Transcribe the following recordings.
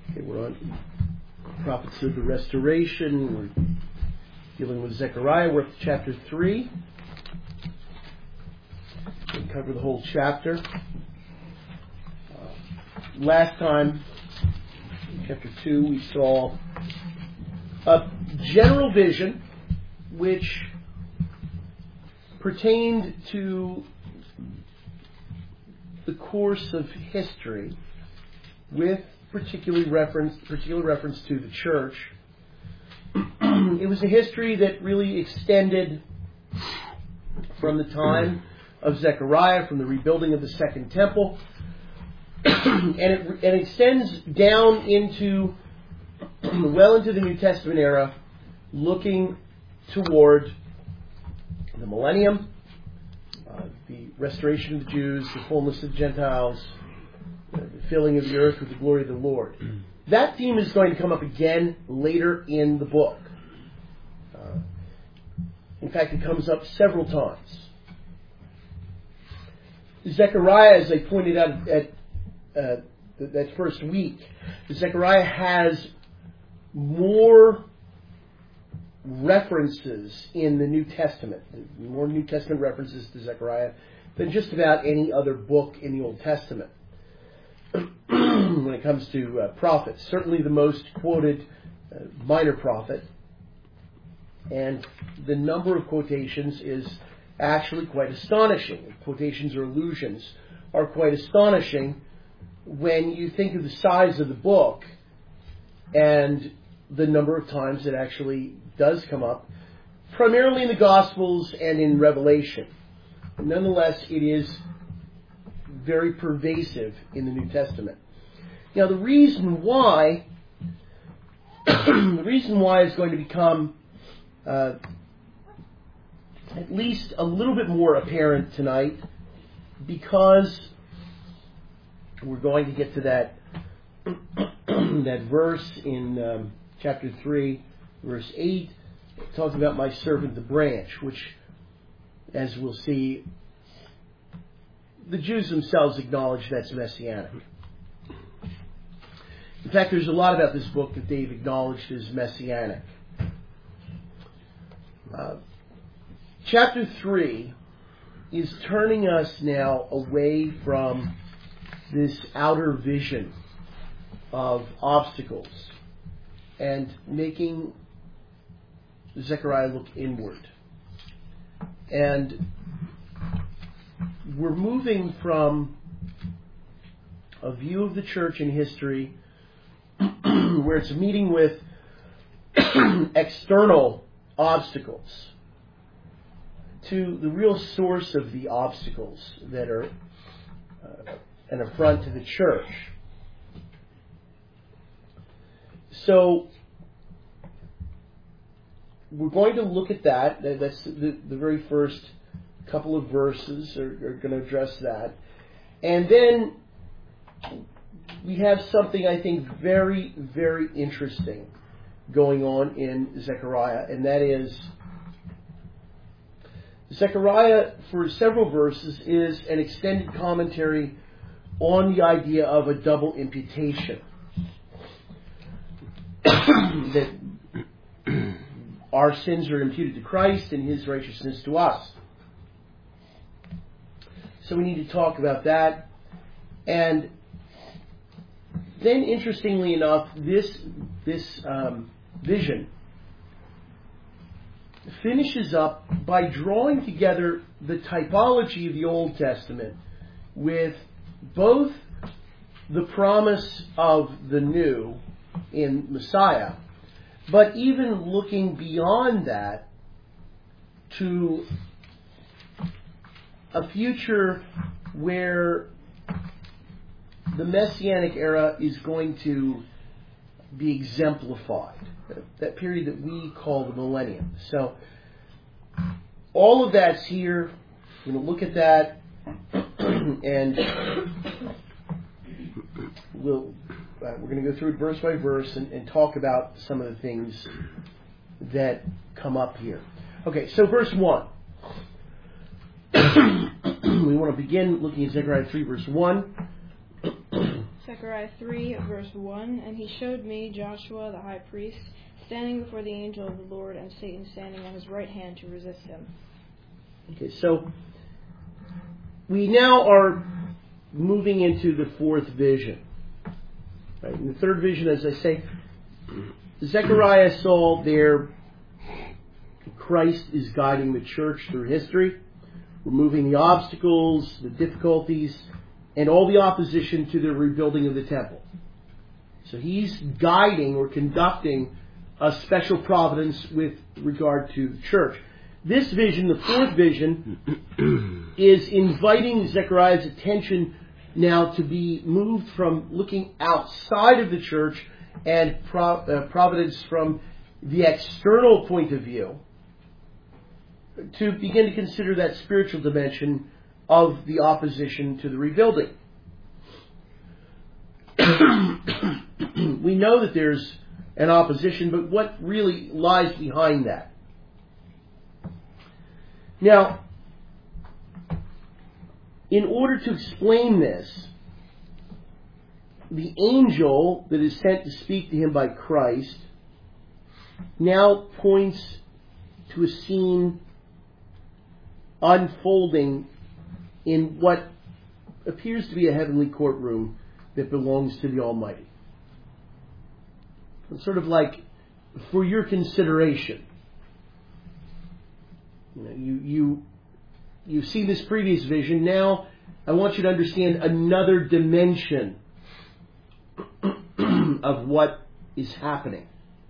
Okay, we're on Prophets of the Restoration. We're dealing with Zechariah. We're up to chapter 3. We'll cover the whole chapter. Last time, in chapter 2, we saw a general vision which pertained to the course of history with particular reference to the church. It was a history that really extended from the time of Zechariah, from the rebuilding of the Second Temple, and it extends down into the New Testament era, looking toward the millennium, the restoration of the Jews, the fullness of Gentiles, the filling of the earth with the glory of the Lord. That theme is going to come up again later in the book. In fact, it comes up several times. Zechariah, as I pointed out at that first week, Zechariah has more references in the New Testament, more New Testament references to Zechariah than just about any other book in the Old Testament. When it comes to prophets, certainly the most quoted minor prophet, and the number of quotations is actually quite astonishing. Quotations or allusions are quite astonishing when you think of the size of the book and the number of times it actually does come up, primarily in the Gospels and in Revelation. Nonetheless, it is very pervasive in the New Testament. Now, the reason why is going to become at least a little bit more apparent tonight, because we're going to get to that verse in chapter 3, verse 8, talking about my servant the branch, which, as we'll see, the Jews themselves acknowledge that's messianic. In fact, there's a lot about this book that they've acknowledged as messianic. Chapter 3 is turning us now away from this outer vision of obstacles and making Zechariah look inward. And we're moving from a view of the church in history where it's meeting with external obstacles to the real source of the obstacles that are an affront to the church. So we're going to look at that. That's the very first couple of verses are going to address that. And then we have something I think very, very interesting going on in Zechariah, and that is Zechariah, for several verses, is an extended commentary on the idea of a double imputation. That our sins are imputed to Christ and His righteousness to us. So we need to talk about that. And then, interestingly enough, this vision finishes up by drawing together the typology of the Old Testament with both the promise of the new in Messiah, but even looking beyond that to a future where the Messianic era is going to be exemplified, that period that we call the millennium. So all of that's here. We're going to look at that, and we're going to go through it verse by verse and talk about some of the things that come up here. Okay, so verse 1. We want to begin looking at Zechariah 3, verse 1. Zechariah 3, verse 1, and he showed me Joshua the high priest standing before the angel of the Lord, and Satan standing on his right hand to resist him. Okay, so we now are moving into the fourth vision. Right? In the third vision, as I say, Zechariah saw there Christ is guiding the church through history, removing the obstacles, the difficulties, and all the opposition to the rebuilding of the temple. So he's guiding or conducting a special providence with regard to the church. This vision, the fourth vision, is inviting Zechariah's attention now to be moved from looking outside of the church and providence from the external point of view to begin to consider that spiritual dimension of the opposition to the rebuilding. We know that there's an opposition, but what really lies behind that? Now, in order to explain this, the angel that is sent to speak to him by Christ now points to a scene unfolding in what appears to be a heavenly courtroom that belongs to the Almighty. It's sort of like for your consideration. You've seen this previous vision. Now I want you to understand another dimension of what is happening.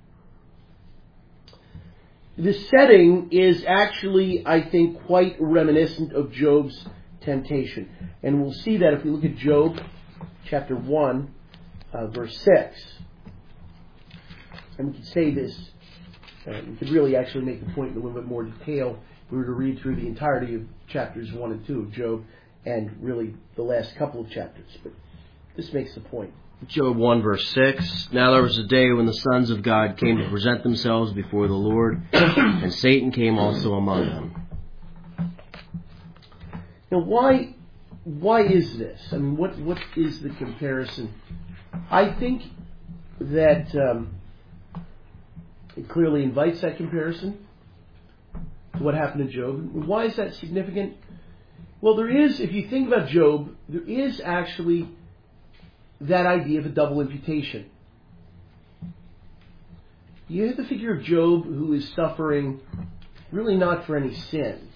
The setting is actually, I think, quite reminiscent of Job's temptation. And we'll see that if we look at Job chapter 1, verse 6. And we could say this, we could really actually make the point in a little bit more detail if we were to read through the entirety of chapters 1 and 2 of Job, and really the last couple of chapters. But this makes the point. Job 1 verse 6, Now there was a day when the sons of God came to present themselves before the Lord, and Satan came also among them. Now why is this? I mean, what is the comparison? I think that it clearly invites that comparison to what happened to Job. Why is that significant? Well, there is, if you think about Job, there is actually that idea of a double imputation. You have the figure of Job who is suffering really not for any sin.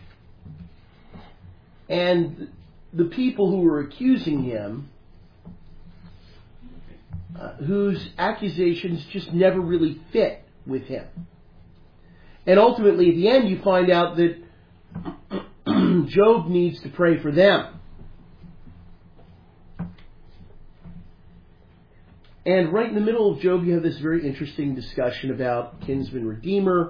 And the people who were accusing him, whose accusations just never really fit with him. And ultimately, at the end, you find out that Job needs to pray for them. And right in the middle of Job, you have this very interesting discussion about kinsman redeemer,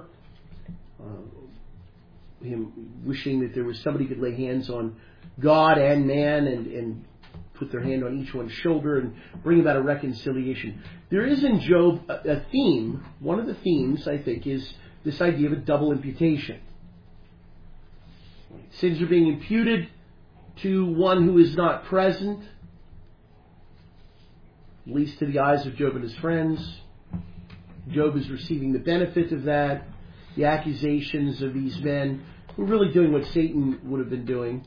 him wishing that there was somebody who could lay hands on God and man and put their hand on each one's shoulder and bring about a reconciliation. There is in Job a theme. One of the themes, I think, is this idea of a double imputation. Sins are being imputed to one who is not present, at least to the eyes of Job and his friends. Job is receiving the benefit of that. The accusations of these men who are really doing what Satan would have been doing.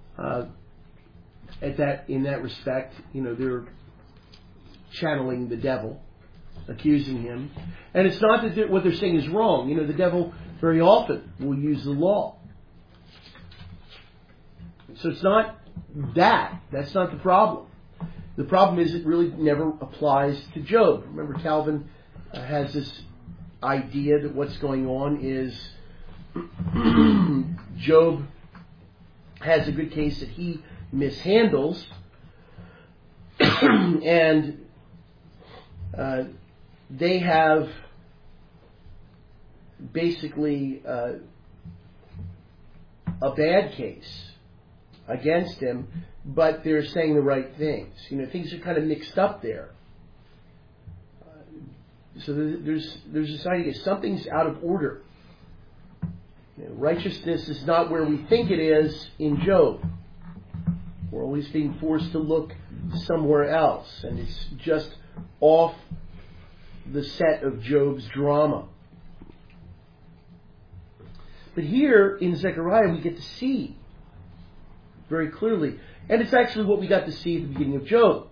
In that respect, they're channeling the devil, accusing him. And it's not that what they're saying is wrong. The devil very often will use the law. So it's not that. That's not the problem. The problem is it really never applies to Job. Remember, Calvin has this idea that what's going on is Job has a good case that he mishandles, and they have basically a bad case against him, but they're saying the right things. Things are kind of mixed up there. So there's this idea something's out of order. Righteousness is not where we think it is in Job. We're always being forced to look somewhere else, and it's just off the set of Job's drama. But here in Zechariah we get to see very clearly, and it's actually what we got to see at the beginning of Job.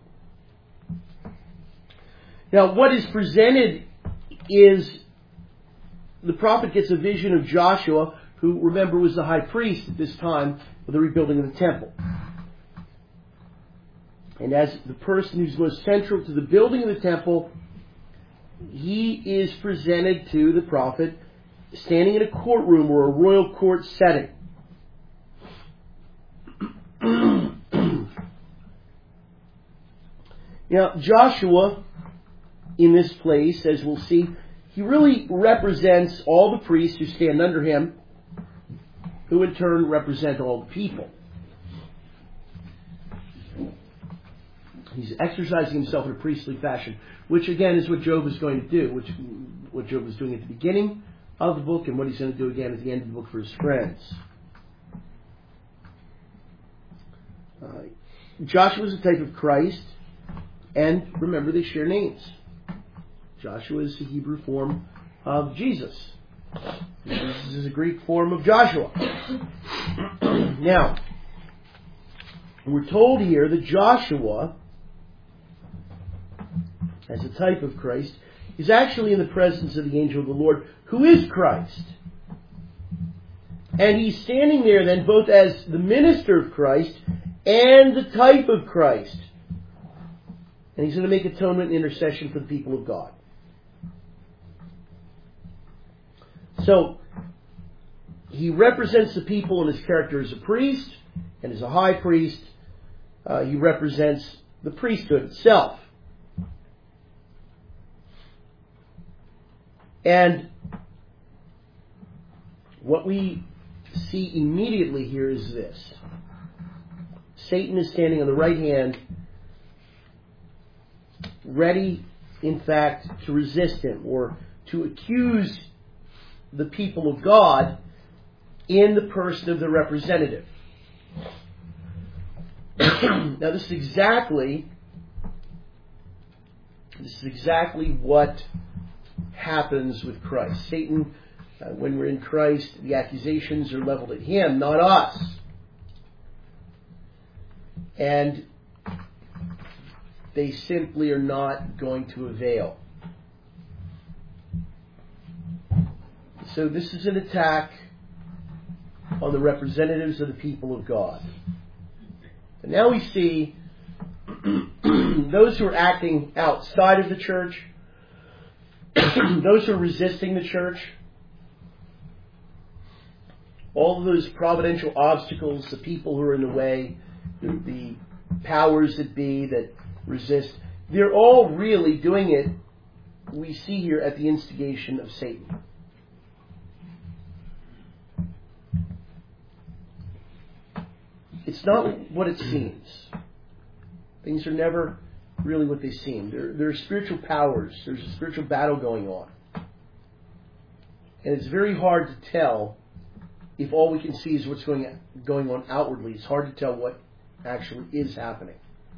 Now, what is presented is the prophet gets a vision of Joshua, who, remember, was the high priest at this time of the rebuilding of the temple. And as the person who's most central to the building of the temple, he is presented to the prophet standing in a courtroom or a royal court setting. Now, Joshua, in this place, as we'll see, he really represents all the priests who stand under him, who in turn represent all the people. He's exercising himself in a priestly fashion, which again is what Job is going to do, what Job was doing at the beginning of the book and what he's going to do again at the end of the book for his friends. Joshua is a type of Christ, and remember, they share names. Joshua is the Hebrew form of Jesus. Jesus is a Greek form of Joshua. Now, we're told here that Joshua, as a type of Christ, is actually in the presence of the angel of the Lord, who is Christ. And he's standing there then both as the minister of Christ and the type of Christ. And he's going to make atonement and intercession for the people of God. So, he represents the people in his character as a priest and as a high priest. He represents the priesthood itself. And what we see immediately here is this. Satan is standing on the right hand, ready, in fact, to resist him or to accuse the people of God in the person of the representative. Now, this is exactly what happens with Christ. Satan, when we're in Christ, the accusations are leveled at him, not us. And they simply are not going to avail. So this is an attack on the representatives of the people of God. And now we see those who are acting outside of the church, those who are resisting the church, all of those providential obstacles, the people who are in the way, the powers that be that resist, they're all really doing it, we see here, at the instigation of Satan. It's not what it seems. Things are never really what they seem. There are spiritual powers. There's a spiritual battle going on. And it's very hard to tell if all we can see is what's going on outwardly. It's hard to tell what actually is happening.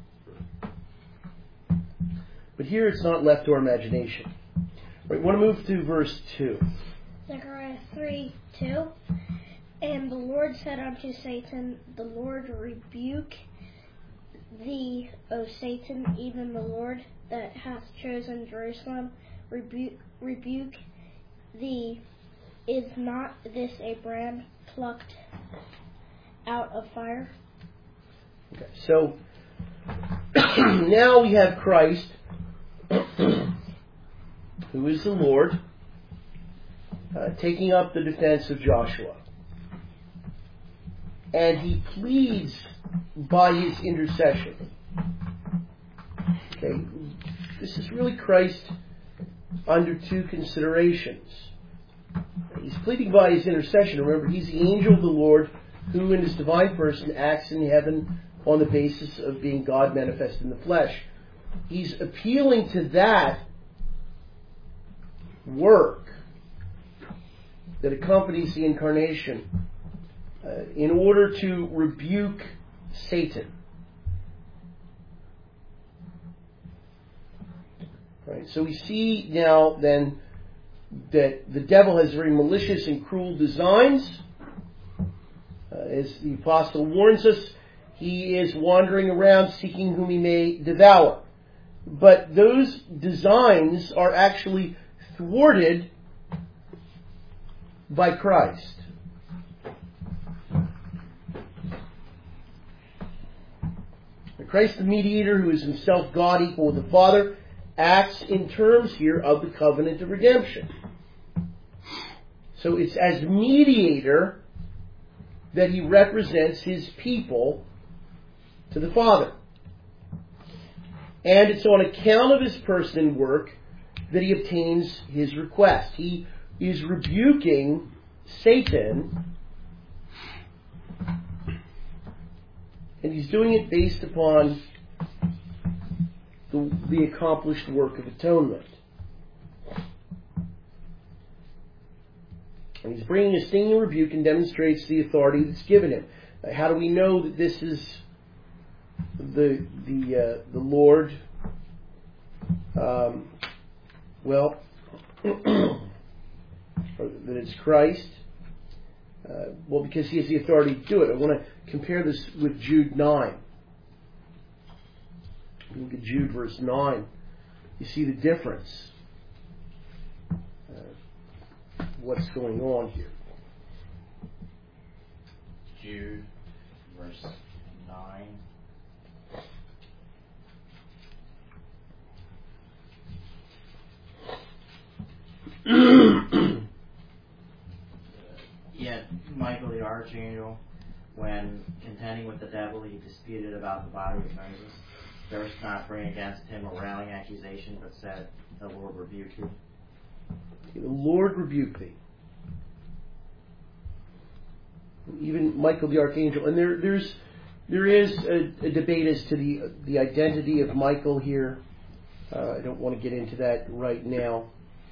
But here it's not left to our imagination. Right, we want to move to verse 2. Zechariah 3:2. And the Lord said unto Satan, the Lord rebuke thee, O Satan, even the Lord that hath chosen Jerusalem, rebuke thee. Is not this a brand plucked out of fire? Okay, so now we have Christ, who is the Lord, taking up the defense of Joshua. And he pleads by his intercession. Okay, this is really Christ under two considerations. He's pleading by his intercession. Remember, he's the angel of the Lord who in his divine person acts in heaven on the basis of being God manifest in the flesh. He's appealing to that work that accompanies the incarnation in order to rebuke Satan. Right? So we see now then that the devil has very malicious and cruel designs. As the apostle warns us, he is wandering around seeking whom he may devour. But those designs are actually thwarted by Christ. Christ the mediator, who is himself God equal with the Father, acts in terms here of the covenant of redemption. So it's as mediator that he represents his people to the Father. And it's on account of his person and work that he obtains his request. He is rebuking Satan, and he's doing it based upon the accomplished work of atonement. And he's bringing a stinging rebuke and demonstrates the authority that's given him. How do we know that this is the Lord? Well, that it's Christ. Well, because he has the authority to do it. I want to compare this with Jude 9. Look at Jude verse 9. You see the difference. What's going on here? Jude verse 9. Yet Michael the archangel, when contending with the devil, he disputed about the body of Moses, durst not bring against him a railing accusation, but said, "The Lord rebuke thee." The Lord rebuke thee. Even Michael the archangel, and there is a debate as to the identity of Michael here. I don't want to get into that right now.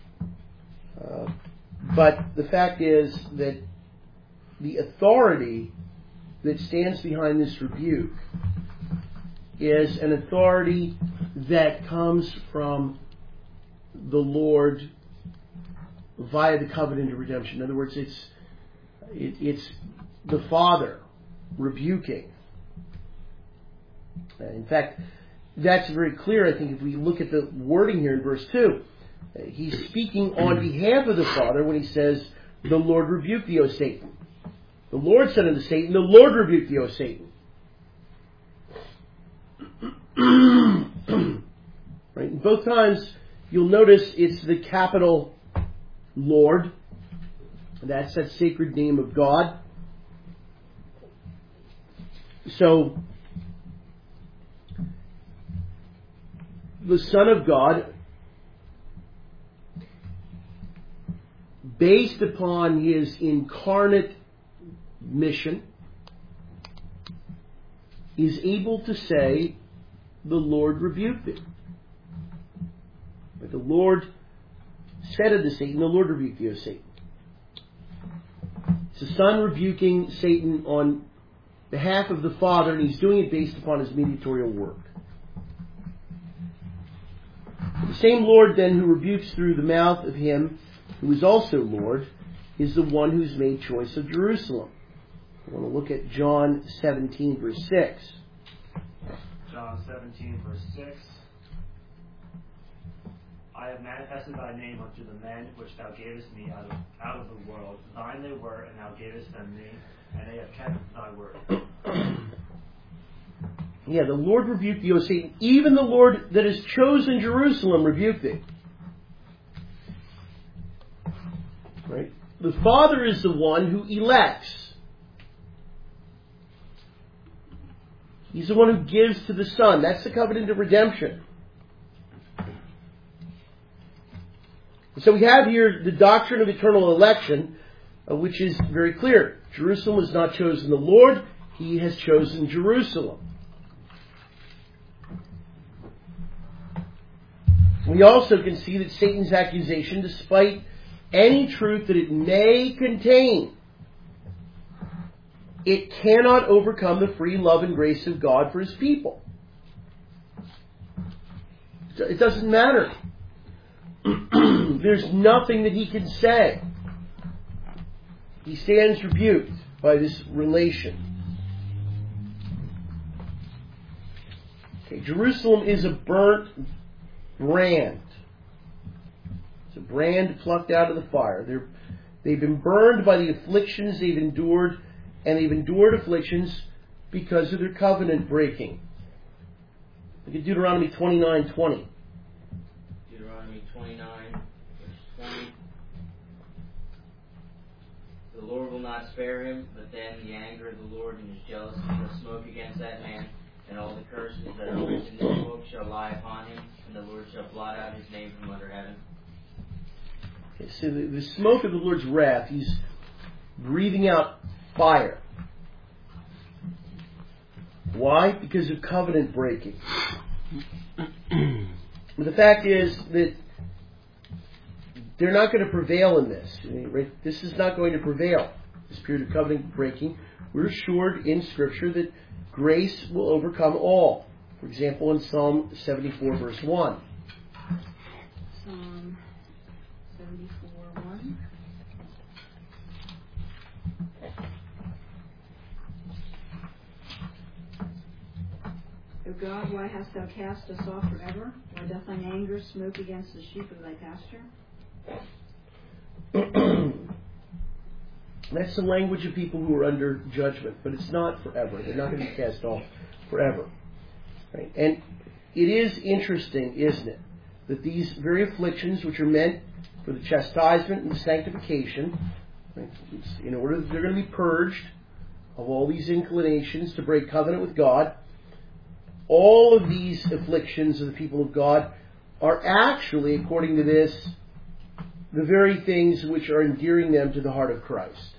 But the fact is that the authority that stands behind this rebuke is an authority that comes from the Lord via the covenant of redemption. In other words, it's the Father rebuking. In fact, that's very clear, I think, if we look at the wording here in verse 2. He's speaking on behalf of the Father when he says, "The Lord rebuke thee, O Satan." The Lord said unto Satan, "The Lord rebuke thee, O Satan." Right? Both times you'll notice it's the capital Lord. That's that sacred name of God. So the Son of God, based upon his incarnate mission, is able to say, "The Lord rebuked thee." But the Lord said unto Satan, "The Lord rebuked thee, O Satan." It's the Son rebuking Satan on behalf of the Father, and he's doing it based upon his mediatorial work. The same Lord then who rebukes through the mouth of him who is also Lord is the one who's made choice of Jerusalem. I want to look at John 17 verse 6. John 17 verse 6. I have manifested thy name unto the men which thou gavest me out of the world. Thine they were, and thou gavest them me, and they have kept thy word. Yeah, the Lord rebuked thee, O Satan. Even the Lord that has chosen Jerusalem rebuked thee. Right? The Father is the one who elects. He's the one who gives to the Son. That's the covenant of redemption. So we have here the doctrine of eternal election, which is very clear. Jerusalem has not chosen the Lord. He has chosen Jerusalem. We also can see that Satan's accusation, despite any truth that it may contain, it cannot overcome the free love and grace of God for his people. It doesn't matter there's nothing that he can say. He stands rebuked by this relation. Okay, Jerusalem is a burnt brand. It's a brand plucked out of the fire. They've been burned by the afflictions they've endured, and they've endured afflictions because of their covenant breaking. Look at Deuteronomy 29:20. Deuteronomy 29, verse 20. The Lord will not spare him, but then the anger of the Lord and his jealousy shall smoke against that man, and all the curses that are written in this book shall lie upon him, and the Lord shall blot out his name from under heaven. Okay, so the smoke of the Lord's wrath, he's breathing out fire. Why? Because of covenant breaking. But the fact is that they're not going to prevail in this. Right? This is not going to prevail. This period of covenant breaking. We're assured in Scripture that grace will overcome all. For example, in Psalm 74, verse 1. Psalm 74:1. O God, why hast thou cast us off forever? Why doth thine anger smoke against the sheep of thy pasture? That's the language of people who are under judgment, but it's not forever. They're not going to be cast off forever. Right? And it is interesting, isn't it, that these very afflictions, which are meant for the chastisement and the sanctification, right, in order that they're going to be purged of all these inclinations to break covenant with God, all of these afflictions of the people of God are actually, according to this, the very things which are endearing them to the heart of Christ.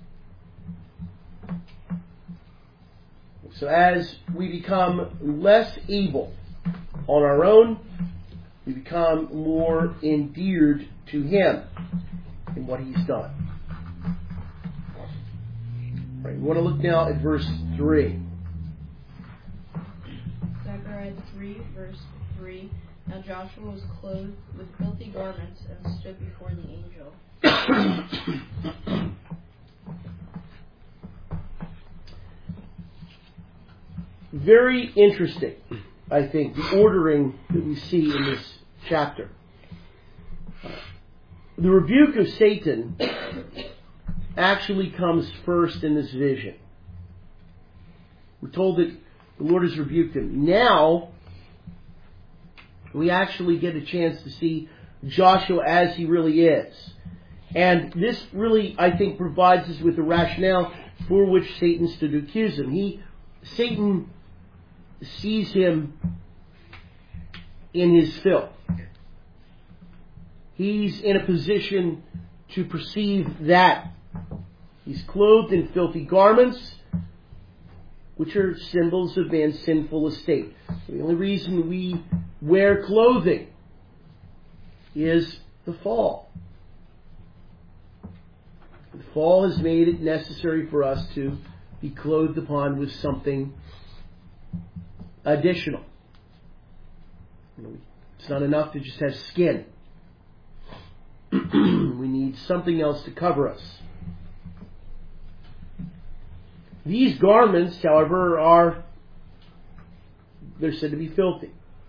So as we become less able on our own, we become more endeared to Him in what He's done. Right, we want to look now at verse 3. Zechariah 3, verse 3. Now Joshua was clothed with filthy garments and stood before the angel. Very interesting, I think, the ordering that we see in this chapter. The rebuke of Satan actually comes first in this vision. We're told that the Lord has rebuked him. Now, we actually get a chance to see Joshua as he really is. And this really, I think, provides us with the rationale for which Satan stood to accuse him. Satan sees him in his filth. He's in a position to perceive that. He's clothed in filthy garments, which are symbols of man's sinful estate. The only reason we wear clothing is the fall. The fall has made it necessary for us to be clothed upon with something additional. It's not enough to just have skin. We need something else to cover us. These garments, however, they're said to be filthy.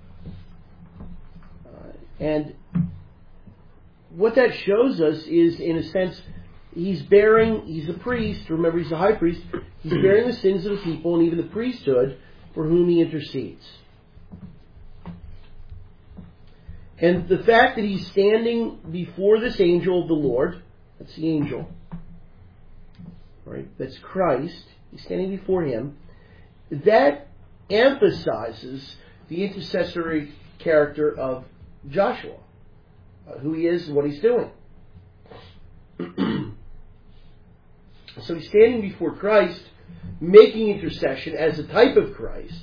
And what that shows us is, in a sense, he's a priest. Remember, he's a high priest. He's bearing the sins of the people and even the priesthood for whom he intercedes. And the fact that he's standing before this angel of the Lord, that's the angel, right? That's Christ. He's standing before him. That emphasizes the intercessory character of Joshua, who he is and what he's doing. So he's standing before Christ, making intercession as a type of Christ.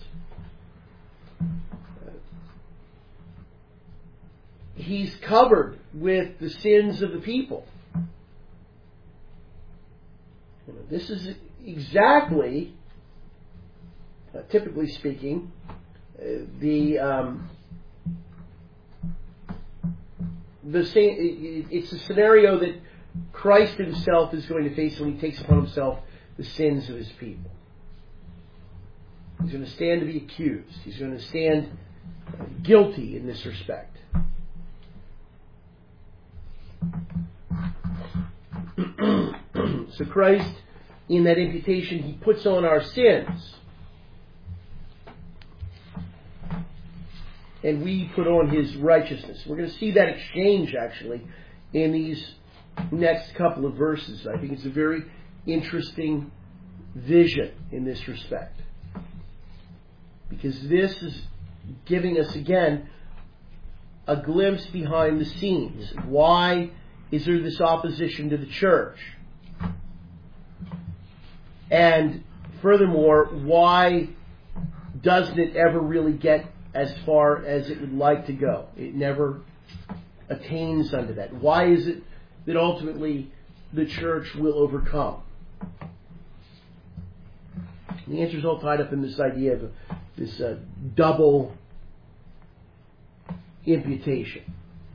He's covered with the sins of the people. This is exactly, typically speaking, the it's a scenario that Christ himself is going to face when he takes upon himself the sins of his people. He's going to stand to be accused. He's going to stand guilty in this respect. So Christ, in that imputation, he puts on our sins. And we put on his righteousness. We're going to see that exchange, actually, in these next couple of verses. I think it's a very interesting vision in this respect. Because this is giving us, again, a glimpse behind the scenes. Why is there this opposition to the church? And furthermore, why doesn't it ever really get as far as it would like to go? It never attains unto that. Why is it that ultimately the church will overcome? The answer is all tied up in this idea of this double imputation.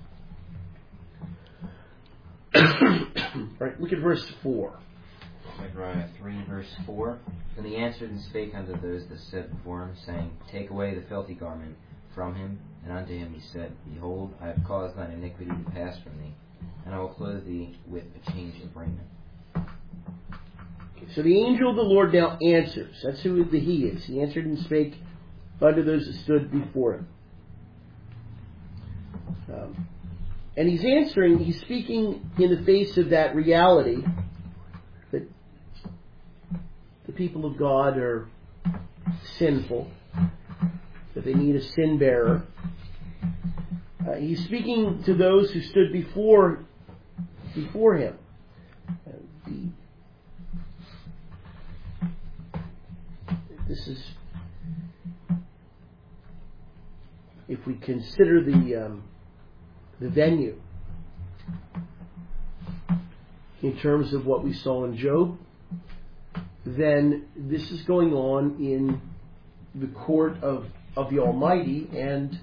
Right, look at verse 4. Zechariah 3, verse 4. Then he answered and spake unto those that stood before him, saying, Take away the filthy garment from him. And unto him he said, Behold, I have caused thine iniquity to pass from thee, and I will clothe thee with a change of raiment. So the angel of the Lord now answers. That's who the he is. He answered and spake unto those that stood before him. And he's answering, he's speaking in the face of that reality that the people of God are sinful, that they need a sin bearer. He's speaking to those who stood before him. This is, if we consider the venue in terms of what we saw in Job, then this is going on in the court of the Almighty, and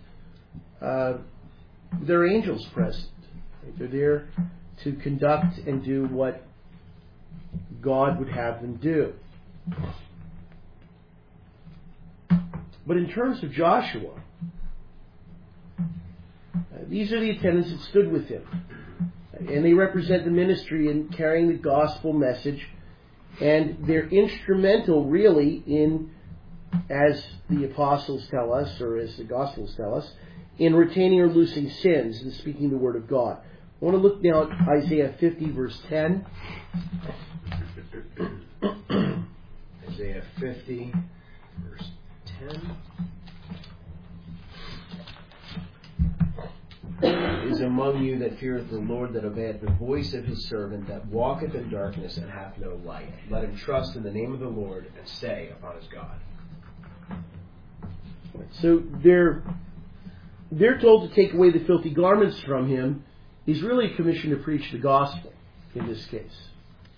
there are angels present. They're there to conduct and do what God would have them do. But in terms of Joshua, these are the attendants that stood with him. And they represent the ministry in carrying the gospel message. And they're instrumental, really, in, as the apostles tell us, or as the gospels tell us, in retaining or loosing sins and speaking the word of God. I want to look now at Isaiah 50, verse 10. Isaiah 50, verse 10. Is among you that feareth the Lord, that obeyeth the voice of his servant, that walketh in darkness and hath no light. Let him trust in the name of the Lord and stay upon his God. So they're told to take away the filthy garments from him. He's really commissioned to preach the gospel in this case.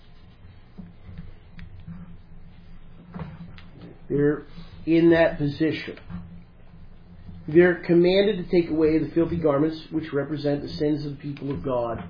They're in that position. They're commanded to take away the filthy garments which represent the sins of the people of God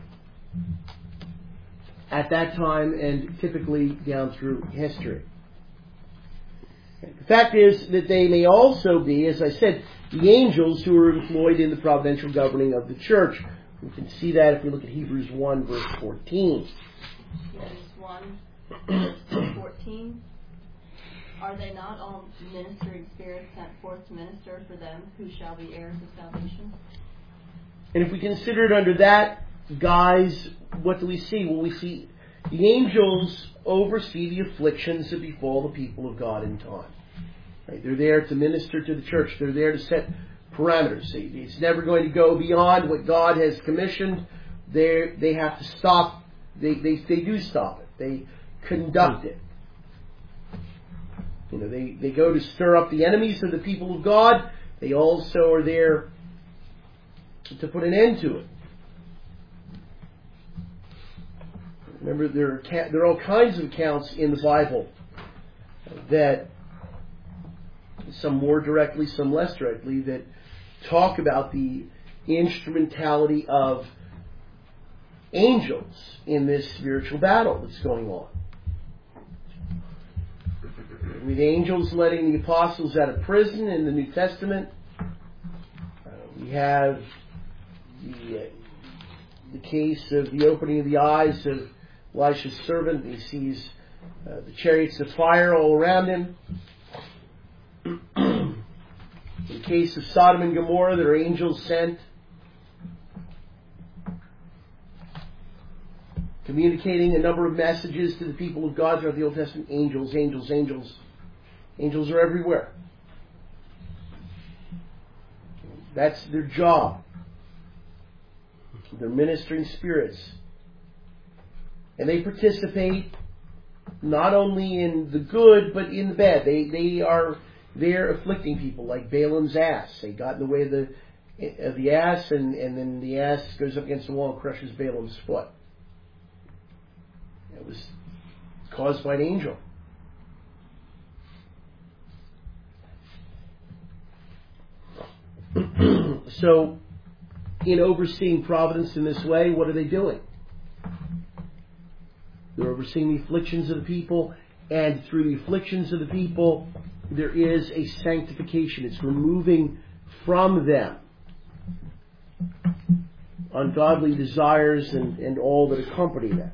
at that time and typically down through history. The fact is that they may also be, as I said, the angels who are employed in the providential governing of the church. We can see that if we look at Hebrews 1, verse 14. Hebrews 1, verse 14. Are they not all ministering spirits sent forth to minister for them who shall be heirs of salvation? And if we consider it under that guise, what do we see? Well, we see the angels oversee the afflictions that befall the people of God in time. Right? They're there to minister to the church. They're there to set parameters. It's never going to go beyond what God has commissioned. They have to stop. They do stop it. They conduct it. You know, they go to stir up the enemies of the people of God. They also are there to put an end to it. Remember, there are all kinds of accounts in the Bible that, some more directly, some less directly, that talk about the instrumentality of angels in this spiritual battle that's going on. With angels letting the apostles out of prison in the New Testament. We have the case of the opening of the eyes of Elisha's servant. He sees the chariots of fire all around him. In the case of Sodom and Gomorrah, there are angels sent communicating a number of messages to the people of God throughout the Old Testament. Angels, angels, angels. Angels are everywhere. That's their job. They're ministering spirits. And they participate not only in the good, but in the bad. They're afflicting people, like Balaam's ass. They got in the way of the ass, and then the ass goes up against the wall and crushes Balaam's foot. It was caused by an angel. So, in overseeing providence in this way, what are they doing? They're overseeing the afflictions of the people, and through the afflictions of the people, there is a sanctification. It's removing from them ungodly desires and all that accompany them.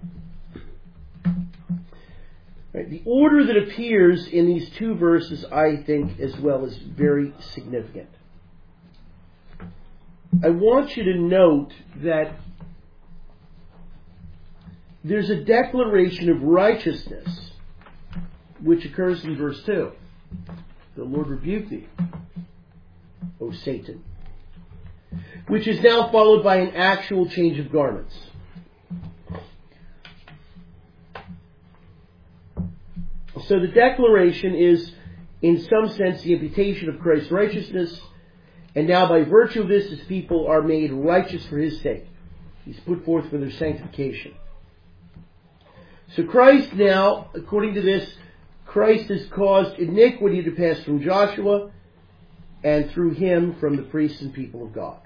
Right. The order that appears in these two verses, I think, as well, is very significant. I want you to note that there's a declaration of righteousness which occurs in verse 2. The Lord rebuked thee, O Satan. Which is now followed by an actual change of garments. So the declaration is, in some sense, the imputation of Christ's righteousness. And now by virtue of this, his people are made righteous for his sake. He's put forth for their sanctification. So Christ now, according to this, Christ has caused iniquity to pass from Joshua and through him from the priests and people of God.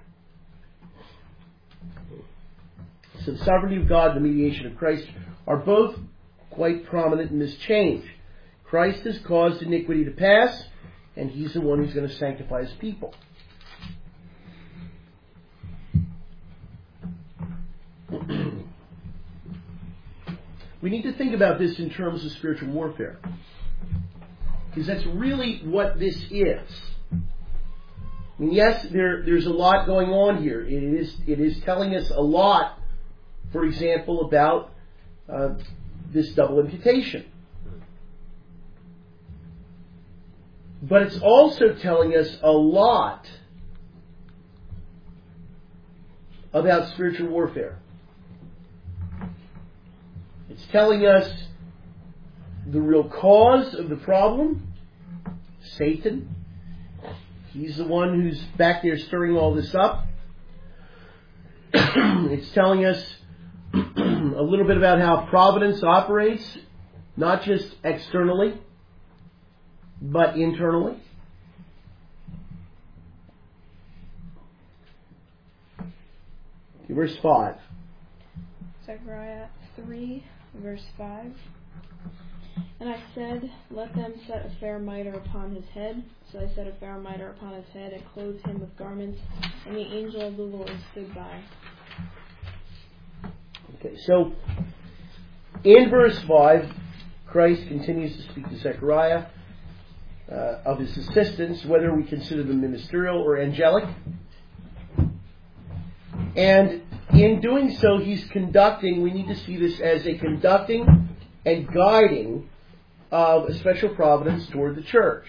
So the sovereignty of God and the mediation of Christ are both quite prominent in this change. Christ has caused iniquity to pass, and he's the one who's going to sanctify his people. We need to think about this in terms of spiritual warfare, because that's really what this is. I mean, yes, there's a lot going on here. It is telling us a lot, for example, about this double imputation. But it's also telling us a lot about spiritual warfare. It's telling us the real cause of the problem, Satan. He's the one who's back there stirring all this up. It's telling us a little bit about how providence operates, not just externally, but internally. Okay, verse 5. Zechariah 3, verse 5. And I said, let them set a fair mitre upon his head. So they set a fair mitre upon his head and clothed him with garments, and the angel of the Lord stood by. Okay, so in verse 5, Christ continues to speak to Zechariah of his assistants, whether we consider them ministerial or angelic. And in doing so, he's conducting, we need to see this as a conducting and guiding of a special providence toward the church.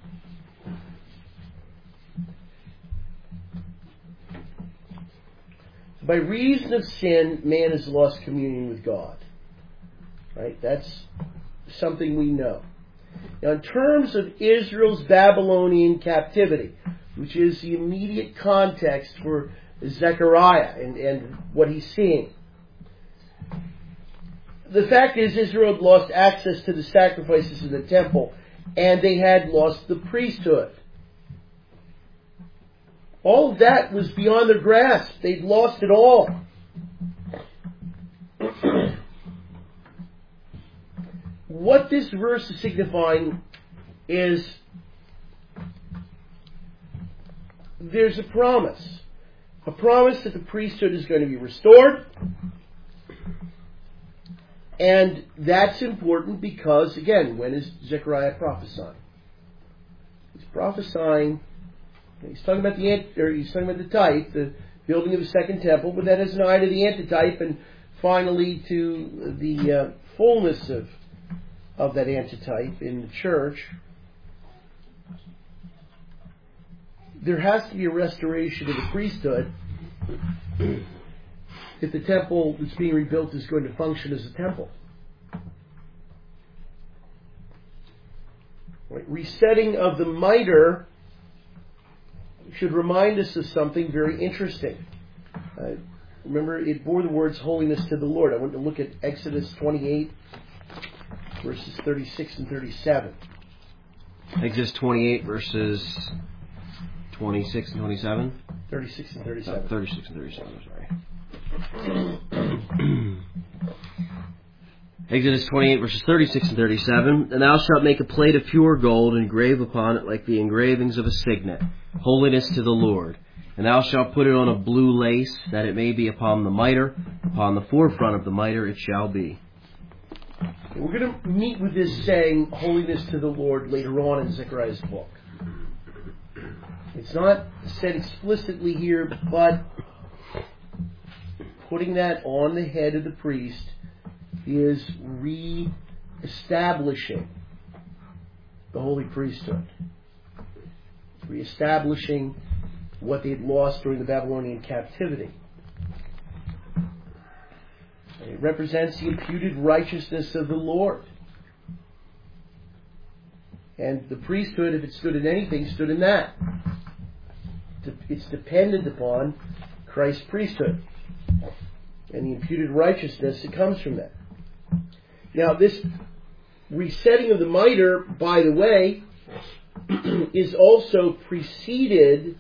By reason of sin, man has lost communion with God. Right? That's something we know. Now, in terms of Israel's Babylonian captivity, which is the immediate context for Zechariah and what he's seeing, the fact is Israel had lost access to the sacrifices in the temple, and they had lost the priesthood. All of that was beyond their grasp. They'd lost it all. what this verse is signifying is there's a promise that the priesthood is going to be restored. And that's important because, again, when is Zechariah prophesying? He's prophesying. He's talking about the type, the building of the second temple, but that is an eye to the antitype, and finally to the fullness of that antitype in the church. There has to be a restoration of the priesthood if the temple that's being rebuilt is going to function as a temple. Right. Resetting of the mitre should remind us of something very interesting. Remember, it bore the words holiness to the Lord. I want to look at Exodus 28, verses 36 and 37. Exodus 28, verses 26 and 27? 36 and 37. 36 and 37, sorry. Exodus 28, verses 36 and 37. And thou shalt make a plate of pure gold, and engrave upon it like the engravings of a signet, holiness to the Lord. And thou shalt put it on a blue lace, that it may be upon the mitre, upon the forefront of the mitre it shall be. We're going to meet with this saying, holiness to the Lord, later on in Zechariah's book. It's not said explicitly here, but putting that on the head of the priest is re-establishing the holy priesthood. Re-establishing what they had lost during the Babylonian captivity. It represents the imputed righteousness of the Lord. And the priesthood, if it stood in anything, stood in that. It's dependent upon Christ's priesthood and the imputed righteousness that comes from that. Now, this resetting of the mitre, by the way, is also preceded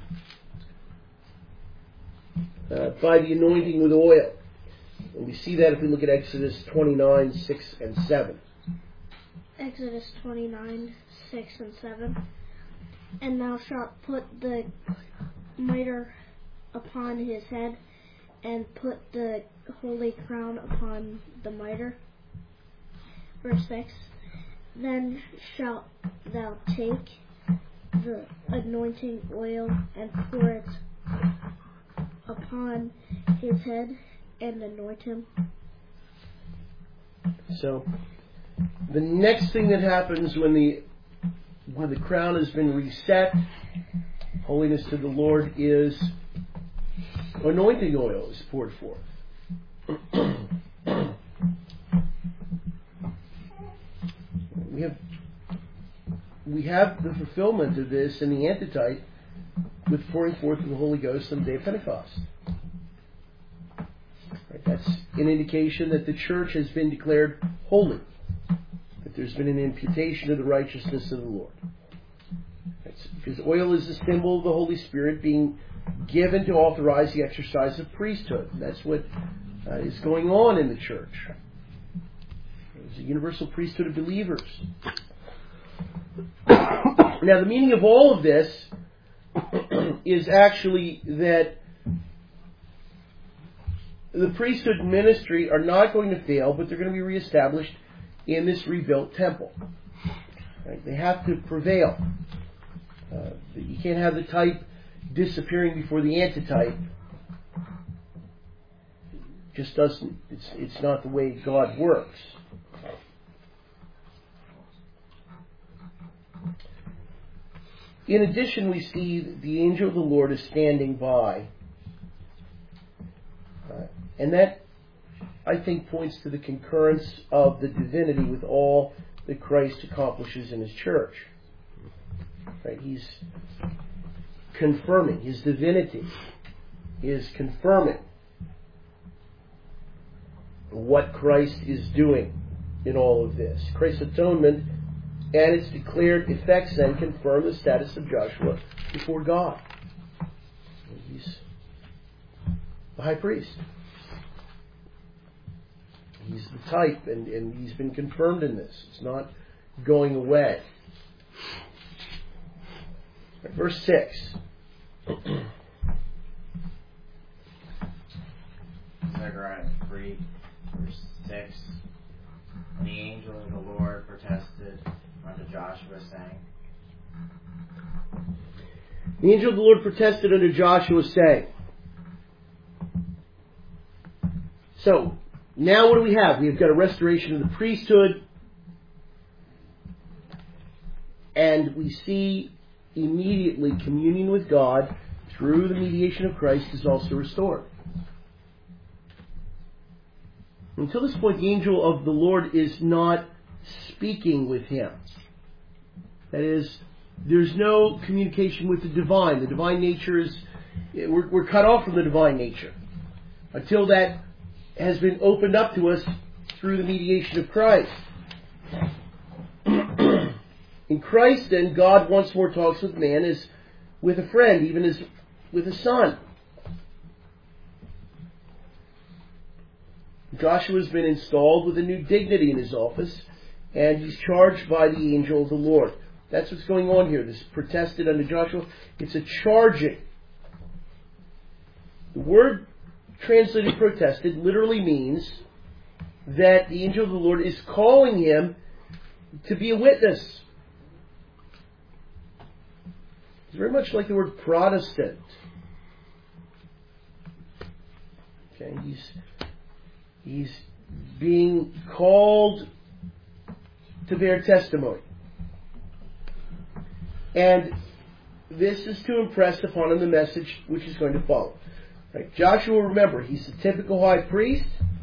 by the anointing with oil. And we see that if we look at Exodus 29, 6 and 7. Exodus 29, 6 and 7. And thou shalt put the mitre upon his head, and put the holy crown upon the mitre. Verse 6. Then shalt thou take the anointing oil, and pour it upon his head, and anoint him. So, the next thing that happens when the crown has been reset, holiness to the Lord, is anointing oil is poured forth. We have the fulfillment of this in the antitype with pouring forth of the Holy Ghost on the day of Pentecost. Right, that's an indication that the church has been declared holy, that there's been an imputation of the righteousness of the Lord. Because oil is a symbol of the Holy Spirit being given to authorize the exercise of priesthood. And that's what is going on in the church. There's a universal priesthood of believers. Now, the meaning of all of this is actually that the priesthood and ministry are not going to fail, but they're going to be reestablished in this rebuilt temple. Right? They have to prevail. You can't have the type disappearing before the antitype. Just doesn't. It's not the way God works. In addition, we see the angel of the Lord is standing by. And that, I think, points to the concurrence of the divinity with all that Christ accomplishes in His church. Right? He's confirming. His divinity is confirming what Christ is doing in all of this. Christ's atonement and its declared effects then confirm the status of Joshua before God. He's the high priest. He's the type, and he's been confirmed in this. It's not going away. Verse 6. Zechariah 3, verse 6. And the angel of the Lord protested unto Joshua, saying, The angel of the Lord protested unto Joshua, saying. So, now what do we have? We've got a restoration of the priesthood, and we see immediately communion with God through the mediation of Christ is also restored. Until this point, the angel of the Lord is not speaking with him. That is, there's no communication with the divine. The divine nature is, we're cut off from the divine nature until that has been opened up to us through the mediation of Christ. In Christ, then, God once more talks with man as with a friend, even as with a son. Joshua has been installed with a new dignity in his office, and he's charged by the angel of the Lord. That's what's going on here. This protested unto Joshua. It's a charging. The word translated protested literally means that the angel of the Lord is calling him to be a witness. It's very much like the word Protestant. Okay, he's being called to bear testimony. And this is to impress upon him the message which is going to follow. Right. Joshua, remember, he's the typical high priest.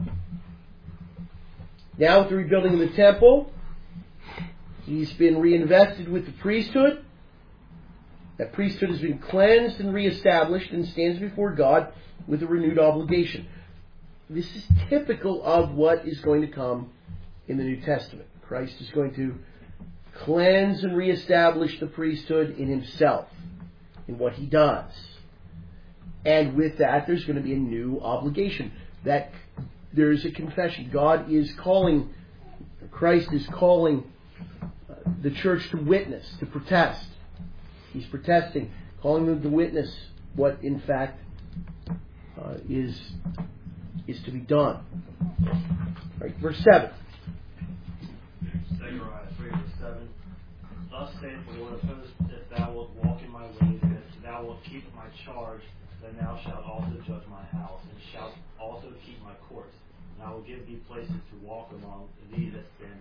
Now with the rebuilding of the temple, he's been reinvested with the priesthood. That priesthood has been cleansed and reestablished and stands before God with a renewed obligation. This is typical of what is going to come in the New Testament. Christ is going to cleanse and reestablish the priesthood in himself, in what he does. And with that, there's going to be a new obligation. That there is a confession. God is calling, Christ is calling the church to witness, to protest. He's protesting, calling them to witness what, in fact, is to be done. Right, verse 7. Zechariah 3, verse 7. Thus saith the Lord of hosts, if thou wilt walk in my ways, and if thou wilt keep my charge, then thou shalt also judge my house, and shalt also keep my courts. And I will give thee places to walk among thee that stand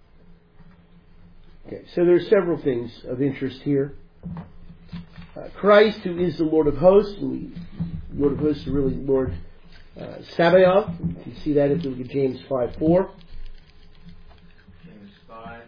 by. Okay, so there are several things of interest here. Christ, who is the Lord of hosts, and the Lord of hosts is really Lord Sabaoth. You can see that if you look at James 5:4. James 5.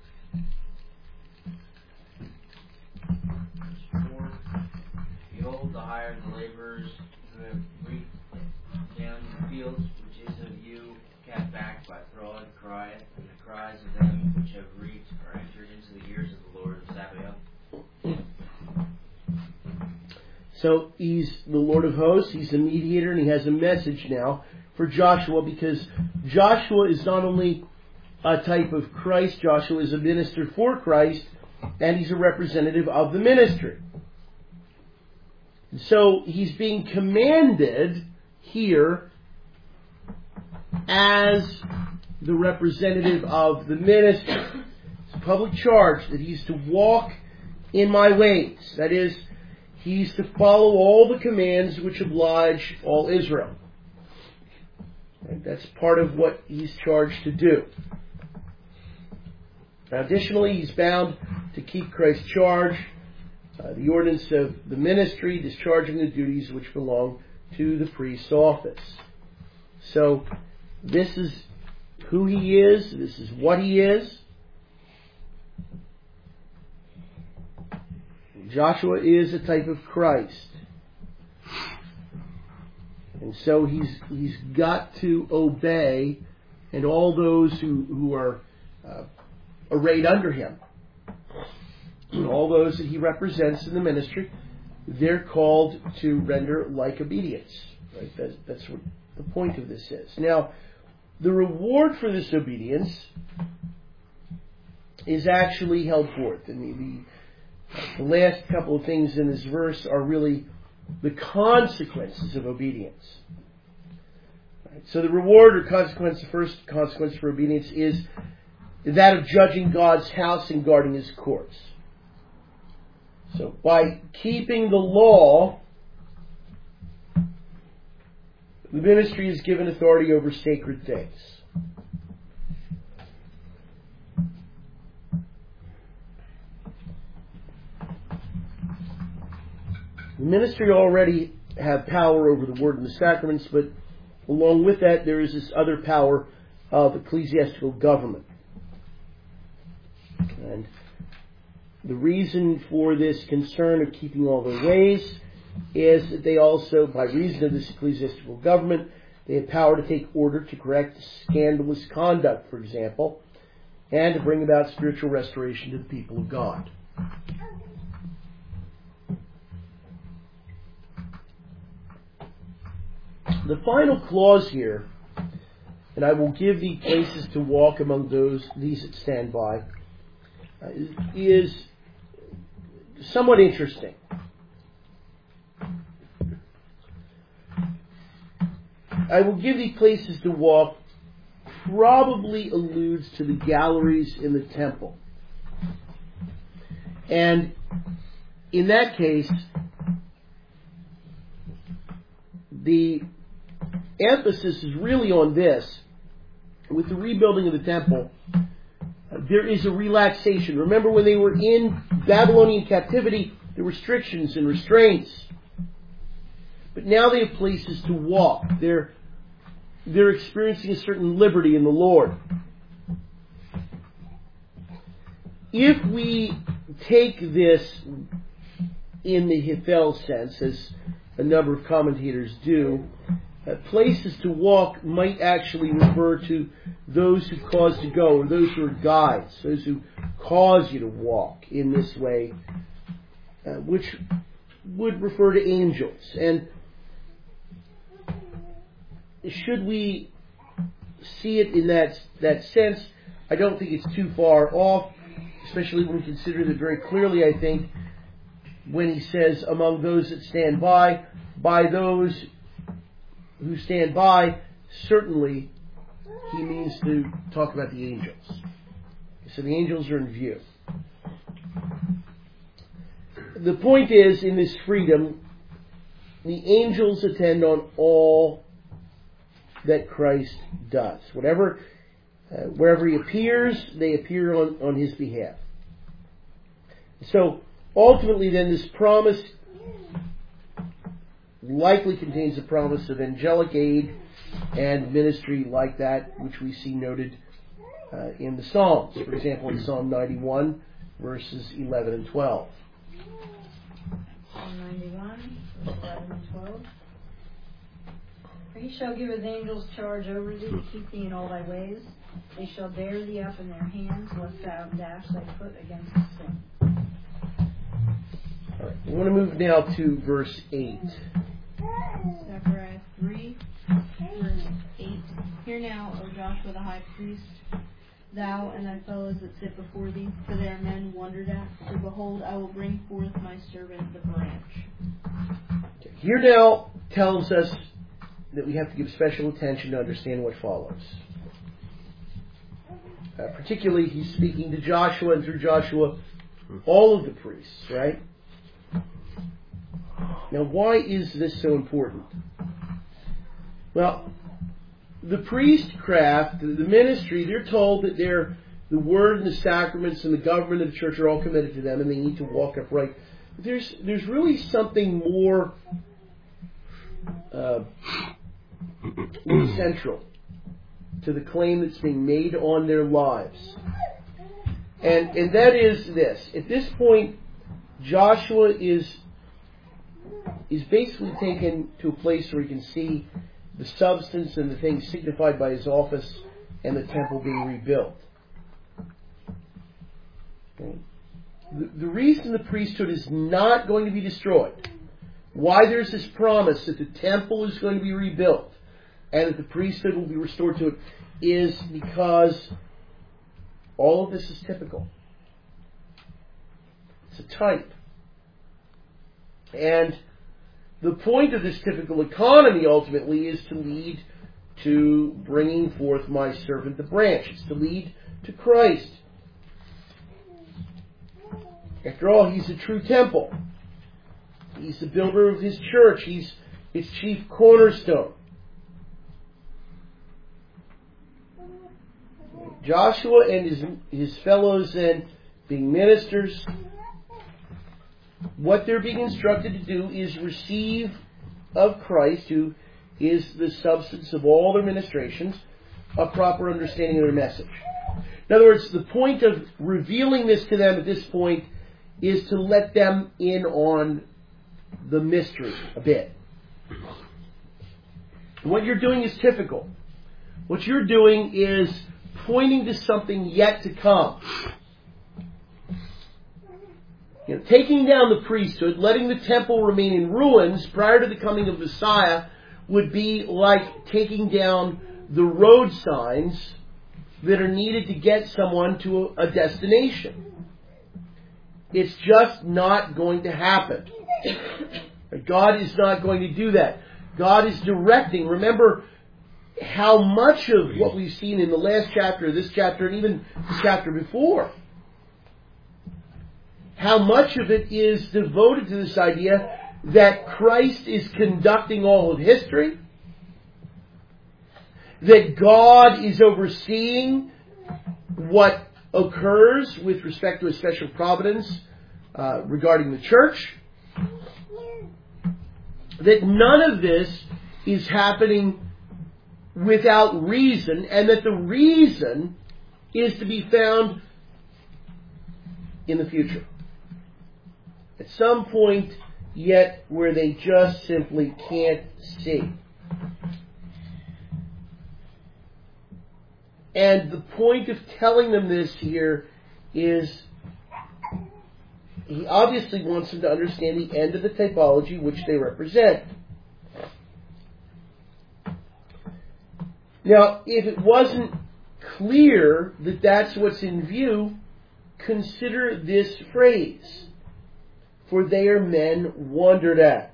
4. Behold, the hire of the laborers who have reaped down the fields, which is of you, cast back by fraud, crieth, and the cries of them which have reaped are entered into the ears of the Lord of Sabaoth. So he's the Lord of hosts, he's the mediator, and he has a message now for Joshua, because Joshua is not only a type of Christ, Joshua is a minister for Christ, and he's a representative of the ministry. So he's being commanded here as the representative of the ministry. It's a public charge that he's to walk in my ways. That is, he's to follow all the commands which oblige all Israel. And that's part of what he's charged to do. Now, additionally, he's bound to keep Christ's charge, the ordinance of the ministry, discharging the duties which belong to the priest's office. So, this is who he is, this is what he is. Joshua is a type of Christ. And so he's got to obey, and all those who are arrayed under him, and all those that he represents in the ministry, they're called to render like obedience. Right? That's what the point of this is. Now, the reward for this obedience is actually held forth. And the last couple of things in this verse are really the consequences of obedience. Right? So the reward or consequence, the first consequence for obedience is that of judging God's house and guarding His courts. So by keeping the law, the ministry is given authority over sacred things. The ministry already have power over the word and the sacraments, but along with that there is this other power of ecclesiastical government. And the reason for this concern of keeping all their ways is that they also, by reason of this ecclesiastical government, they have power to take order to correct scandalous conduct, for example, and to bring about spiritual restoration to the people of God. The final clause here, and I will give thee places to walk among these that stand by, is somewhat interesting. I will give thee places to walk probably alludes to the galleries in the temple. And in that case, the emphasis is really on this. With the rebuilding of the temple, there is a relaxation. Remember when they were in Babylonian captivity, there were restrictions and restraints. But now they have places to walk. They're experiencing a certain liberty in the Lord. If we take this in the Hethel sense, as a number of commentators do, places to walk might actually refer to those who cause to go, or those who are guides, those who cause you to walk in this way, which would refer to angels. And should we see it in that sense, I don't think it's too far off, especially when we consider that very clearly, I think, when he says, among those that stand by those who stand by, certainly he means to talk about the angels. So the angels are in view. The point is, in this freedom, the angels attend on all that Christ does. Wherever he appears, they appear on his behalf. So ultimately then, this promise likely contains a promise of angelic aid and ministry like that which we see noted in the Psalms. For example, in Psalm 91, verses 11 and 12. Psalm 91, verse 11 and 12. For he shall give his angels charge over thee to keep thee in all thy ways. They shall bear thee up in their hands, lest thou dash thy foot against a stone. All right, we want to move now to verse 8. Zechariah 3, verse 8. Hear now, O Joshua the high priest, thou and thy fellows that sit before thee, for they are men wondered at. For behold, I will bring forth my servant the branch. Here now tells us that we have to give special attention to understand what follows. Particularly, he's speaking to Joshua, and through Joshua, all of the priests, right? Now, why is this so important? Well, the priestcraft, the ministry, they're told that the word and the sacraments and the government of the church are all committed to them, and they need to walk upright. But there's really something more central to the claim that's being made on their lives. And that is this. At this point, Joshua is basically taken to a place where he can see the substance and the things signified by his office and the temple being rebuilt. Okay. The reason the priesthood is not going to be destroyed, why there's this promise that the temple is going to be rebuilt, and that the priesthood will be restored to it, is because all of this is typical. It's a type. And the point of this typical economy ultimately is to lead to bringing forth my servant the branch. It's to lead to Christ. After all, He's a true temple. He's the builder of His church. He's its chief cornerstone. Joshua and his fellows then, being ministers, what they're being instructed to do is receive of Christ, who is the substance of all their ministrations, a proper understanding of their message. In other words, the point of revealing this to them at this point is to let them in on the mystery a bit. What you're doing is typical. What you're doing is pointing to something yet to come. Taking down the priesthood, letting the temple remain in ruins prior to the coming of Messiah would be like taking down the road signs that are needed to get someone to a destination. It's just not going to happen. God is not going to do that. God is directing. Remember how much of what we've seen in the last chapter, this chapter, and even the chapter before, how much of it is devoted to this idea that Christ is conducting all of history, that God is overseeing what occurs with respect to a special providence regarding the church, that none of this is happening without reason, and that the reason is to be found in the future. At some point yet where they just simply can't see. And the point of telling them this here is He obviously wants them to understand the end of the typology which they represent. Now, if it wasn't clear that that's what's in view, consider this phrase, for they are men wondered at.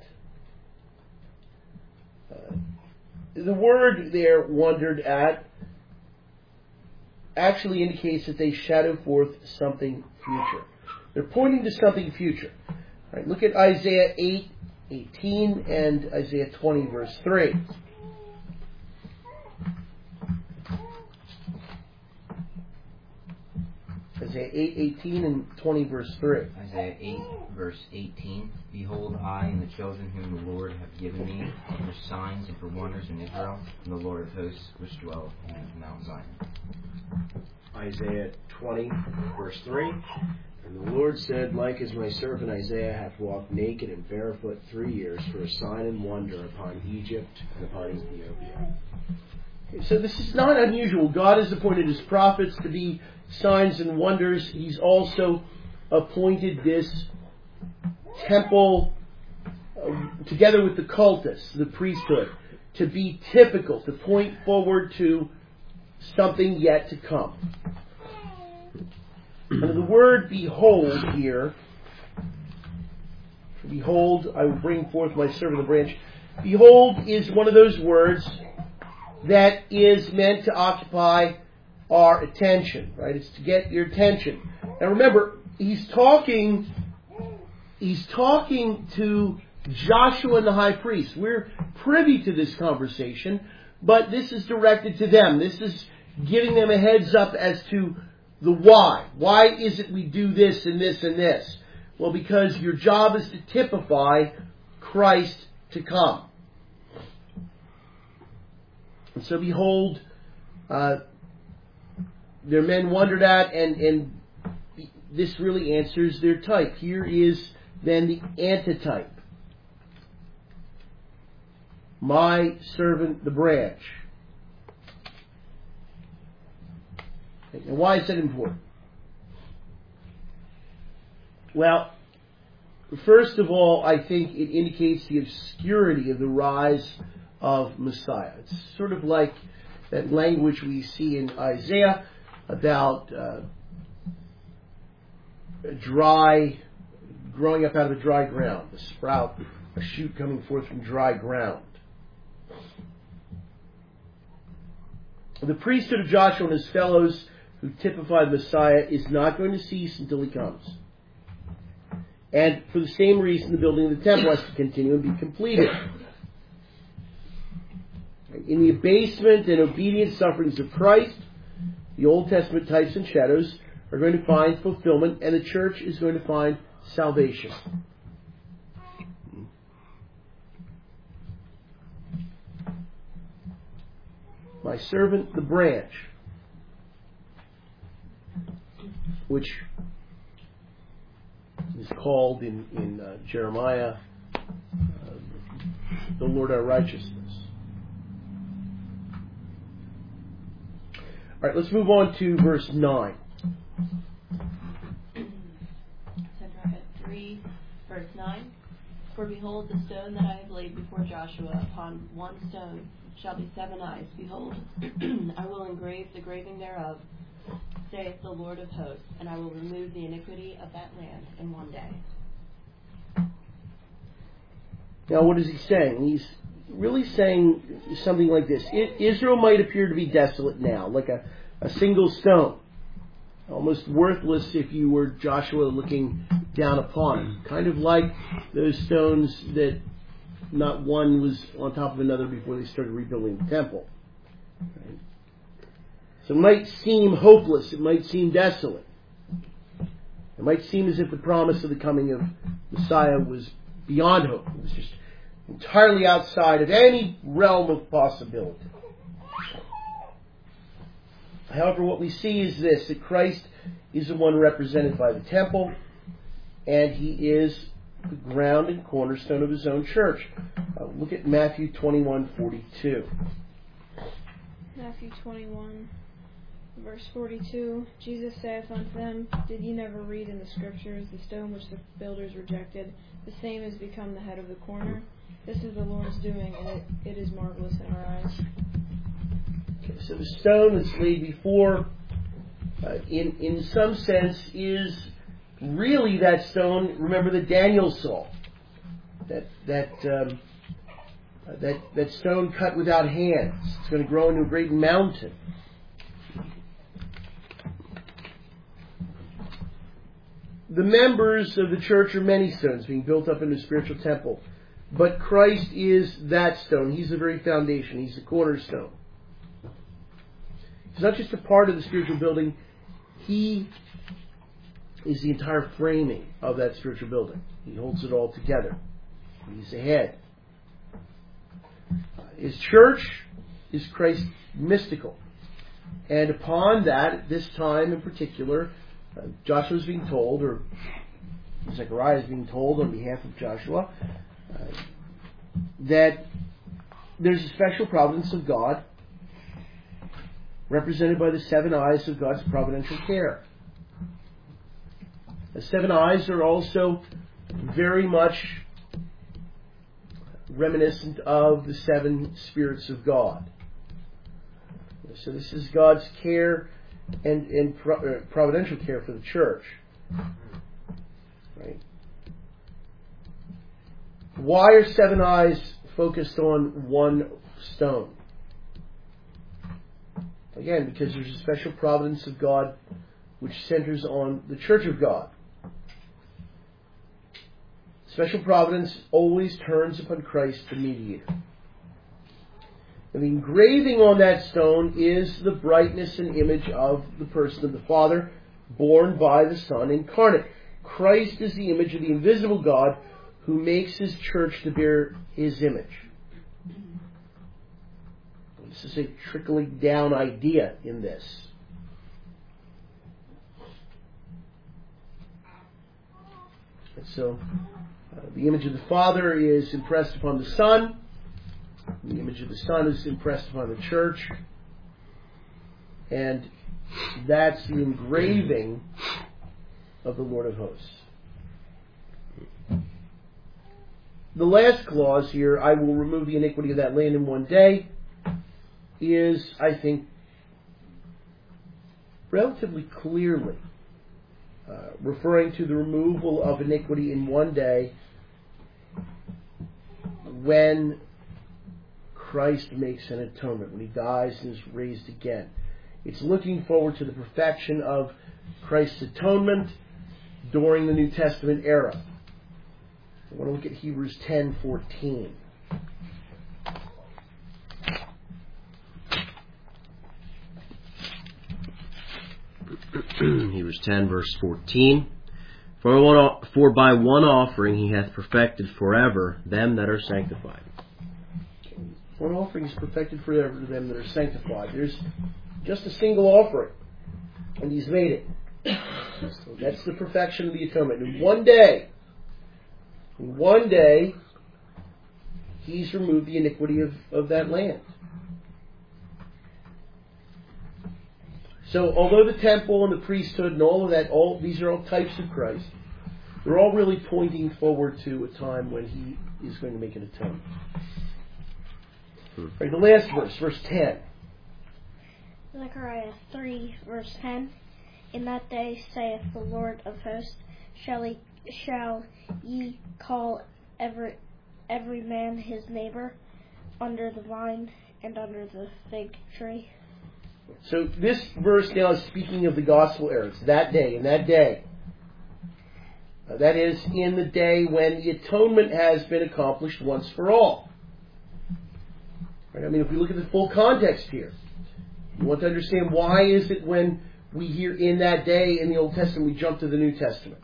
The word there, wondered at, actually indicates that they shadow forth something future. They're pointing to something future. All right, look at Isaiah 8:18 and Isaiah 20, verse 3. Isaiah 8:18 and 20, verse 3. Isaiah 8, verse 18. Behold, I and the children whom the Lord hath given me for signs and for wonders in Israel, and the Lord of hosts which dwell in Mount Zion. Isaiah 20, verse 3. And the Lord said, like as my servant Isaiah hath walked naked and barefoot 3 years for a sign and wonder upon Egypt and upon Ethiopia. So this is not unusual. God has appointed His prophets to be signs and wonders. He's also appointed this temple, together with the cultus, the priesthood, to be typical, to point forward to something yet to come. And the word behold here, behold, I will bring forth my servant the branch. Behold is one of those words that is meant to occupy our attention, right? It's to get your attention. Now remember, he's talking to Joshua and the high priest. We're privy to this conversation, but this is directed to them. This is giving them a heads up as to the why. Why is it we do this and this and this? Well, because your job is to typify Christ to come. And so behold, their men wondered at, and this really answers their type. Here is then the antitype. My servant the branch. Okay, now why is that important? Well, first of all, I think it indicates the obscurity of the rise of Messiah. It's sort of like that language we see in Isaiah about growing up out of the dry ground, a sprout, a shoot coming forth from dry ground. The priesthood of Joshua and his fellows, who typify the Messiah, is not going to cease until he comes. And for the same reason, the building of the temple has to continue and be completed. In the abasement and obedient sufferings of Christ, the Old Testament types and shadows are going to find fulfillment, and the church is going to find salvation. My servant, the branch, which is called in Jeremiah, the Lord our righteousness. All right, let's move on to verse 9. Zechariah 3, verse 9. For behold, the stone that I have laid before Joshua, upon one stone shall be 7 eyes. Behold, I will engrave the graving thereof, saith the Lord of hosts, and I will remove the iniquity of that land in one day. Now, what is he saying? He's really saying something like this. Israel might appear to be desolate now, like a single stone, almost worthless if you were Joshua looking down upon it. Kind of like those stones that not one was on top of another before they started rebuilding the temple. Right? So it might seem hopeless. It might seem desolate. It might seem as if the promise of the coming of Messiah was beyond hope. It was just entirely outside of any realm of possibility. However, what we see is this, that Christ is the one represented by the temple, and he is the ground and cornerstone of his own church. Look at Matthew 21:42. Matthew 21, verse 42. Jesus saith unto them, Did ye never read in the Scriptures, the stone which the builders rejected, the same is become the head of the corner? This is the Lord's doing, and it is marvelous in our eyes. Okay, so the stone that's laid before, in some sense, is really that stone. Remember that Daniel saw, that stone cut without hands. It's going to grow into a great mountain. The members of the church are many stones being built up into a spiritual temple. But Christ is that stone. He's the very foundation. He's the cornerstone. He's not just a part of the spiritual building. He is the entire framing of that spiritual building. He holds it all together. He's the head. His church is Christ's mystical. And upon that, at this time in particular, Joshua is being told, or Zechariah is being told on behalf of Joshua, that there's a special providence of God represented by the 7 eyes of God's providential care. The 7 eyes are also very much reminiscent of the 7 spirits of God. So this is God's care and providential care for the church. Right? Why are 7 eyes focused on one stone? Again, because there's a special providence of God which centers on the church of God. Special providence always turns upon Christ the mediator. And the engraving on that stone is the brightness and image of the person of the Father, born by the Son incarnate. Christ is the image of the invisible God who makes his church to bear his image. This is a trickling down idea in this. And so, the image of the Father is impressed upon the Son. The image of the Son is impressed upon the church. And that's the engraving of the Lord of hosts. the last clause here, I will remove the iniquity of that land in one day, is, I think, relatively clearly referring to the removal of iniquity in one day when Christ makes an atonement, when he dies and is raised again. It's looking forward to the perfection of Christ's atonement during the New Testament era. I want to look at Hebrews 10:14. Hebrews 10, verse 14. For by one offering he hath perfected forever them that are sanctified. One offering is perfected forever to them that are sanctified. There's just a single offering, and he's made it. So that's the perfection of the atonement. In one day, he's removed the iniquity of that land. So although the temple and the priesthood and all of that, these are all types of Christ, they're all really pointing forward to a time when he is going to make an atonement. Right, the last verse 10. Zechariah 3, verse 10. In that day, saith the Lord of hosts, shall ye call every man his neighbor under the vine and under the fig tree. So this verse now is speaking of the gospel era. It's that day, in that day. That is, in the day when the atonement has been accomplished once for all. Right? I mean, if we look at the full context here, you want to understand why is it when we hear in that day in the Old Testament, we jump to the New Testament.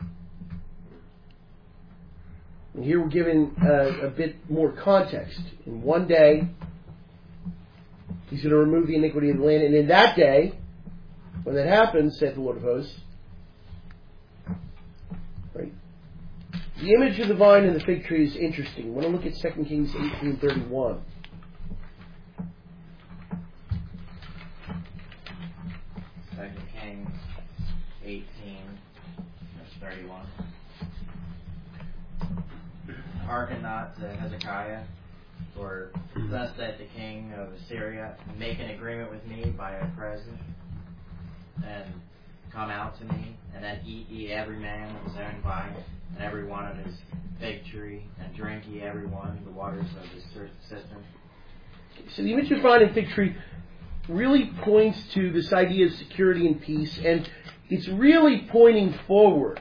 And here we're given a bit more context. In one day, he's going to remove the iniquity of the land. And in that day, when that happens, saith the Lord of hosts, right? The image of the vine and the fig tree is interesting. I want to look at 2 Kings 18:31. Kings 18, verse 31. Hearken not to Hezekiah, for thus saith the king of Assyria, make an agreement with me by a present, and come out to me, and then eat ye every man of his own vine, and every one of his fig tree, and drink ye every one the waters of his cistern. So the image of vine and fig tree really points to this idea of security and peace, and it's really pointing forward.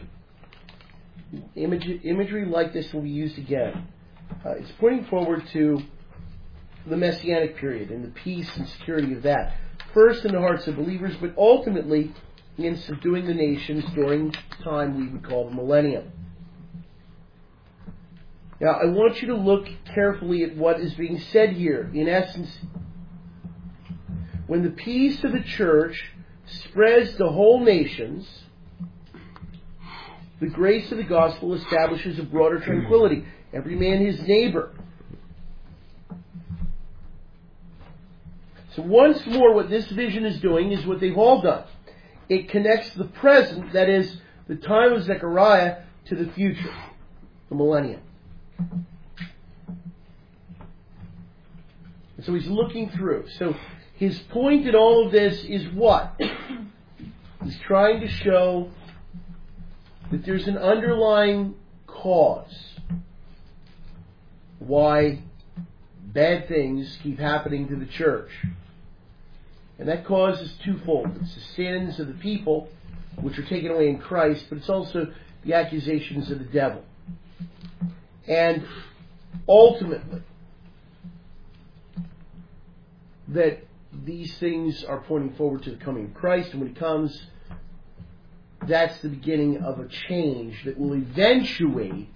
Imagery like this will be used again. It's pointing forward to the Messianic period and the peace and security of that. First in the hearts of believers, but ultimately in subduing the nations during time we would call the millennium. Now, I want you to look carefully at what is being said here. In essence, when the peace of the church spreads to whole nations, the grace of the gospel establishes a broader tranquility. Every man his neighbor. So once more, what this vision is doing is what they've all done. It connects the present, that is, the time of Zechariah, to the future, the millennium. And so he's looking through. So his point in all of this is what? He's trying to show that there's an underlying cause why bad things keep happening to the church. And that cause is twofold. It's the sins of the people, which are taken away in Christ, but it's also the accusations of the devil. And ultimately, that these things are pointing forward to the coming of Christ, and when he comes, that's the beginning of a change that will eventuate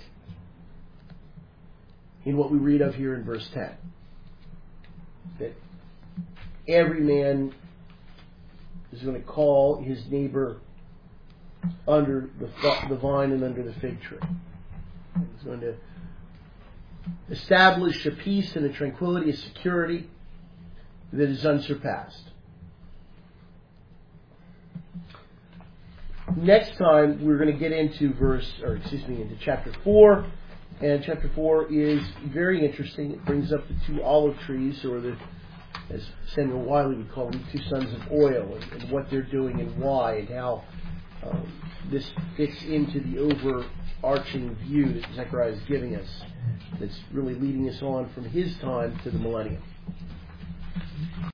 in what we read of here in verse 10. That every man is going to call his neighbor under the vine and under the fig tree. He's going to establish a peace and a tranquility, a security that is unsurpassed. Next time we're going to get into into chapter 4, And chapter 4 is very interesting. It brings up the two olive trees, or as Samuel Wiley would call them, two sons of oil, and what they're doing and why, and how this fits into the overarching view that Zechariah is giving us, that's really leading us on from his time to the millennium.